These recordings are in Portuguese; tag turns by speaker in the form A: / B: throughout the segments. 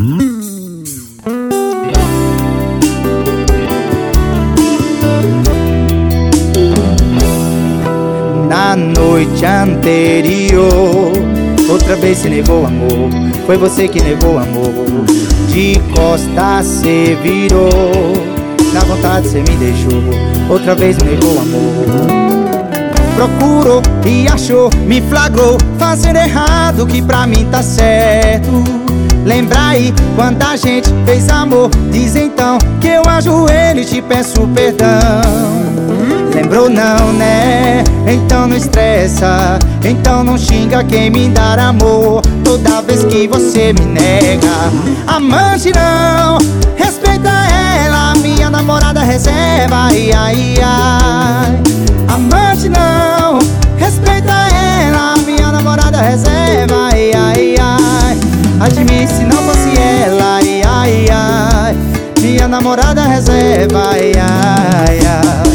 A: Na noite anterior, outra vez se negou amor. Foi você que negou amor. De costas cê virou, na vontade cê me deixou. Outra vez me negou amor. Procurou e achou, me flagrou fazendo errado que pra mim tá certo. Lembra aí quando a gente fez amor? Diz então que eu ajoelho e te peço perdão. Lembrou não, né? Então não estressa, então não xinga quem me dá amor toda vez que você me nega. Amante não, respeita ela, minha namorada reserva, ai, ai, ai. Amante não, respeita ela, minha namorada reserva, ai, ai, ai. Admite se não fosse ela, ai, ai, ai. Minha namorada reserva, ai, ai, ai.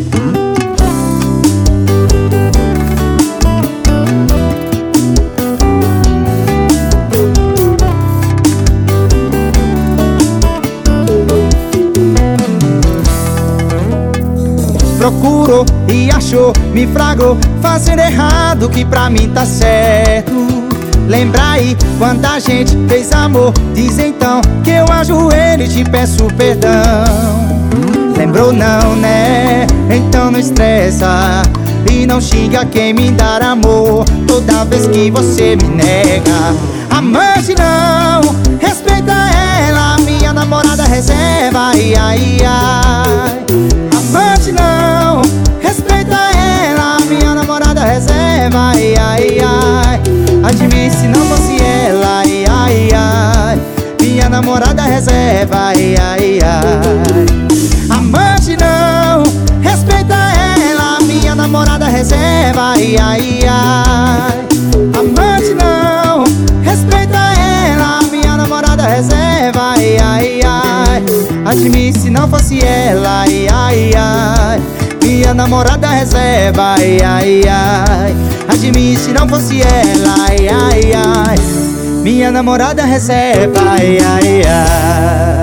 A: Procurou e achou, me flagrou fazendo errado que pra mim tá certo. Lembra aí quando a gente fez amor? Diz então que eu ajoelho e te peço perdão. Lembrou não, né? Então não estressa e não xinga quem me dá amor toda vez que você me nega. Amante não, respeita ela, minha namorada reserva, ai, ai, ai. Amante não, respeita ela, minha namorada reserva, ai, ai, ai. Admite se não fosse ela, ai, ai, ai. Minha namorada reserva, ai, ai, ai. Amante não, respeita ela, minha namorada reserva, ai, ai, ai. Amante não, respeita ela, minha namorada reserva, ai, ai, ai. Admite se não fosse ela, ai, ai, ai. Minha namorada reserva, ai, ai, ai. Admite se não fosse ela, ai, ai, ai. Minha namorada reserva, ai, ai, ai.